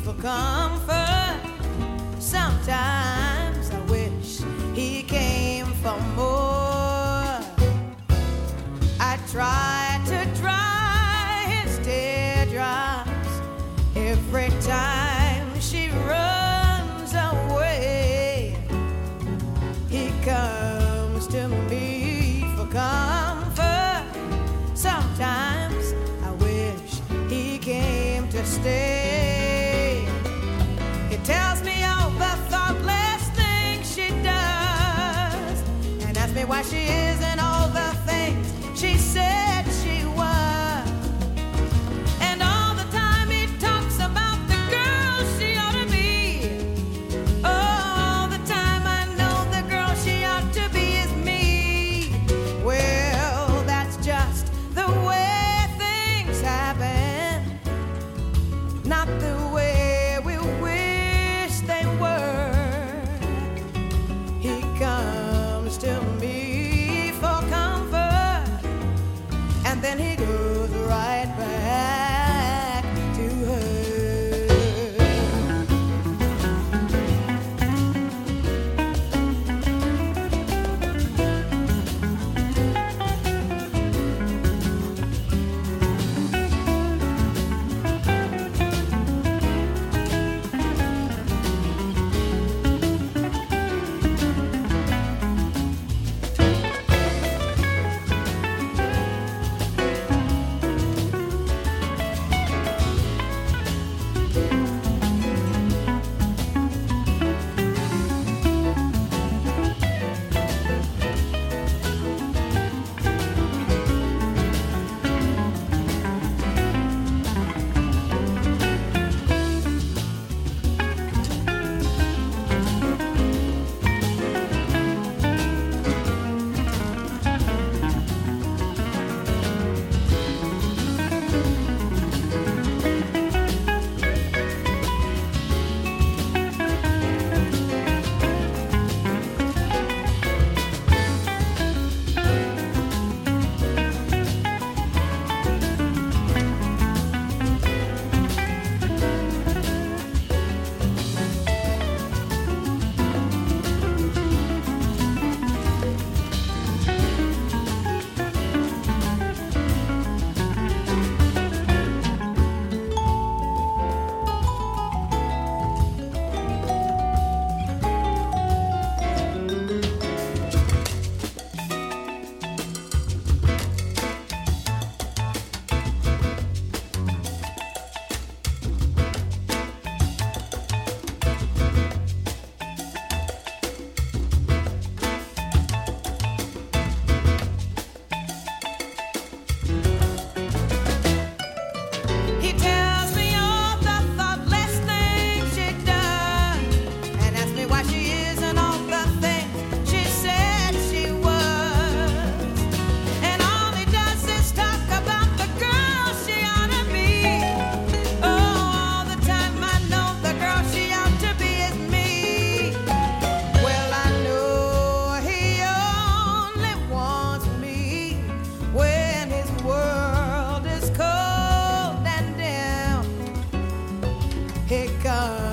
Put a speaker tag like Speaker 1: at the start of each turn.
Speaker 1: for comfort. Sometimes I wish he came for more. I try to dry his teardrops every time she runs away. He comes to me for comfort. Sometimes I wish he came to stay. He tells me all the thoughtless things she does, and asks me why she isn't all the things she said she was. And all the time he talks about the girl she ought to be. Oh, all the time I know the girl she ought to be is me. Well, that's just the way things happen, not the way we wish they were. He comes to me for comfort, and then he goes right back to her. He tells me all the thoughtless things she does, and asks me why she isn't all the things she said she was. And all he does is talk about the girl she ought to be. Oh, all the time I know the girl she ought to be is me. Well, I know he only wants me when his world is cold and dim. He comes